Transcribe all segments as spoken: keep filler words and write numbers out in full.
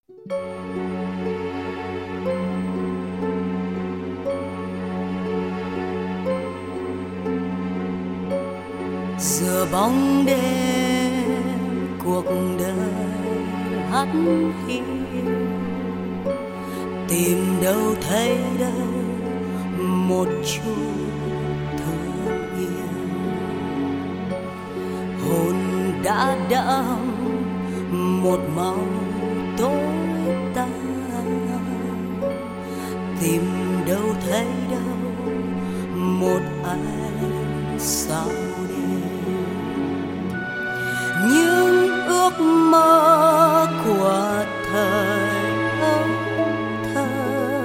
Giữa bóng đêm cuộc đời hắt hiu, tìm đâu thấy đâu một chút thương yêu. Hồn đã đẫm một màu tối tăm, tìm đâu thấy đâu một ánh sao đêm. Những ước mơ của thời ấu thơ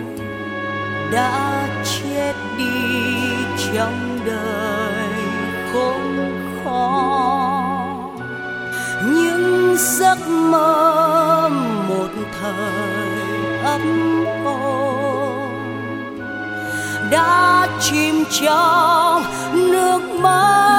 đã chết đi trong đời khốn khó. Những giấc mơ một thời ấp ôm đã chìm trong nước mắt.